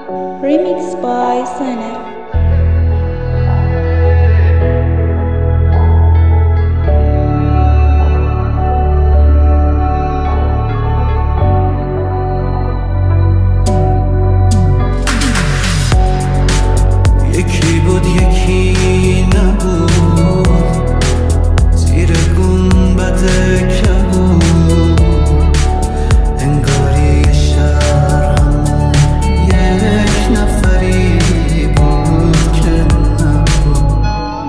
Remixed by Sana. یکی بود یکی نبود، زیر گنبد کبود، انگاری شهر همون یک نفری بود که نبود.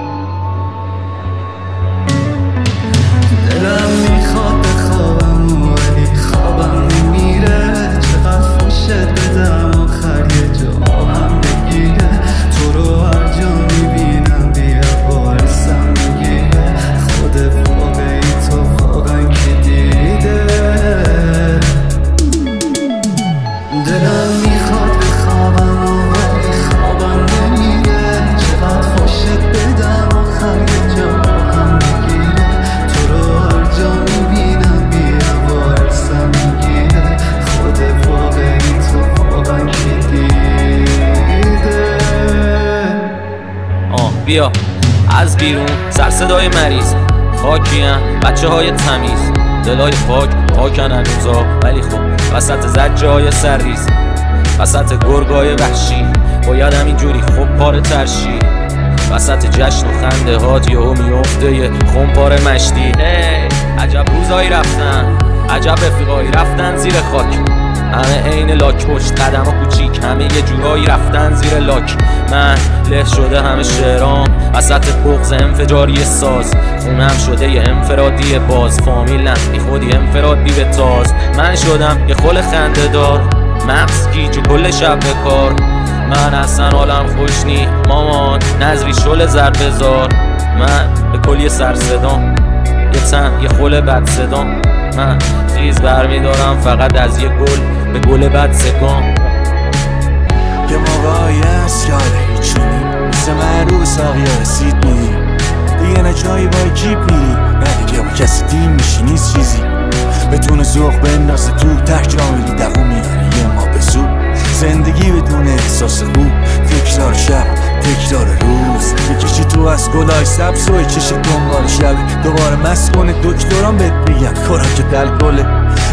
دلم میخواد بخوابم ولی خوابم نمیره، چقدر فوشت بدم آخر یه جا هم بگیره. تو رو هر جا میبینم بیا بارسم میگیره، خود واقعی تو واقعا که دیده. دلم میخواد بخوابم ولی خوابم نمیره، چقدر خوشت بدم آخر یه جا هم میگیره. تو رو هر جا میبینم بیا بارسم میگیره، خود واقعی تو واقعا که دیده. بیا از بیرون سر صدای مریض، خاکیم بچه های تمیز، دلای پاکن هنوزا، ولی خب وسط زجه های سرریز، وسط گرگای وحشی باید همینجوری خب پاره ترشی، وسط جشن و خنده هات یهو میفته یه خمپاره مشتی. عجب روزایی رفتن، عجب رفیقایی رفتن زیر خاک، همه عین لاک پشت قدم ها کوچیک، همه یه جورایی رفتن زیر لاک. من له شده همه شعرام وسط بغض انفجاری ساز، خونم شده یه انفرادی باز، فامیلم بی خودی انفراد بی به تاز. من شدم یه خل خنده دار، مغز گیج و کل شب به کار. من اصلا حالم خوش نی مامان، نظری شل ضربه زار. من به کل یه سر صدام، یه تن یه خل بد صدام. من چیز برمیدارم فقط از یه گل به گل بد سگام. یه موقعی هست یاد هیچی نی، مثل من رو به ساقی ها رسید میدی، دیگه نه جایی با کیپ میدی، نه دیگه با کسی دیم میشی نیست چیزی بتونه ذوق بندازه تو ته جاملی دوون میاره یه ما به زود. زندگی بدون احساس خوب، تکرار شب تکرار روز، بکشی تو از گلای سبز و چشی دنبال شب، دوباره مست کنه دکتران بهت میگن کارم که دل گله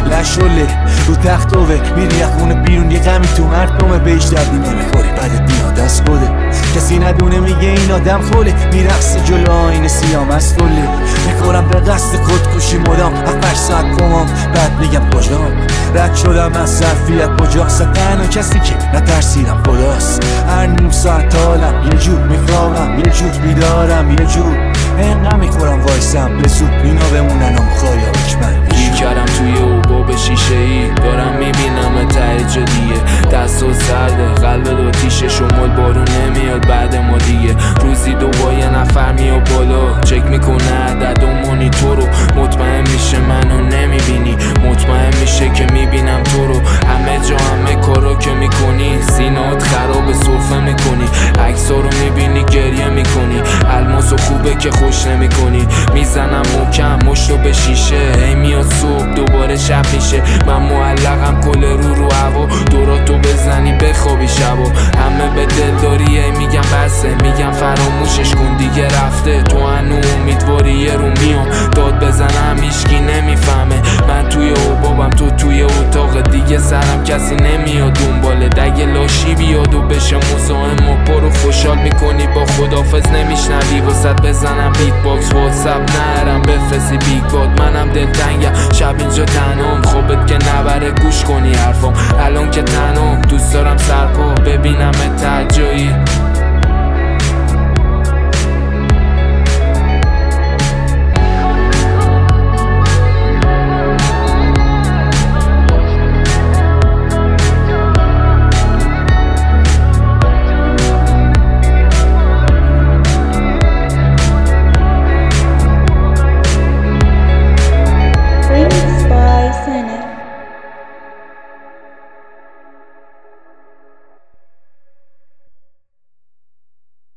لشوله رو تخت اوه، میری خونه بیرون یه غمی تو مردمه، بهش دردی نمیخوری بعدت میاد از خوده، کسی ندونه میگه این آدم خوله، میرقصی جلو آینه سیاه مستوله، میکنم به قصد خودکشی مدام 7-8 ساعت کمام، بعد میگم کجام رد شدم از ظرفیت مجاست، تنها کسی که نترسیدم خداست. هر نیم ساعت حالم یه جور میخوابم، یه جور بیدارم، یه جور انقدر میخورم وایسم به زود اینا بمونن و مخایابش من گیر کردم توی اوباب شیشه ای، دارم میبینم ته جدیه، دست و سرده قلب دو تیشه، شمال بارون نمیاد بعد ما دیگه، روزی دو با یه نفر میاد بالا، چک میکنه عدد و مانیتور رو، مطمئن میشه منو نمیبینی، مطمئن میشه که میبینم تو رو، همه جا همه کارا که میکنی، سینات خراب سرفه میکنی، عکسا رو میبینی گریه میکنی، الماسو خوبه که خوش نمیکنی، میزنم محکم مشتو به شیشه، هی میاد صبح دوباره شب میشه، من معلقم کل رو هوا، دوراتو بزنی بخوابی شبا، همه به دلداری میگم بسه، میگم فراموشش کن دیگه رفته، تو هنو امیدواری یه رو میام داد بزنم هیچکی نمیفهمه، من توی اوبابم تو توی اتاق دیگه، سرم کسی نمیاد دنباله، دگه لاشی بیاد و بشه مزاحم و پرو خوشحال میکنی با خدافظ نمیشنوی، واسد بزنم بیت باکس واتساپ نرم بفرستی بیگ باد، منم دلتنگم شب اینجا تنام، خوبت که نبره گوش کنی حرفام، الان که تنام دوست دارم سرپا ببینم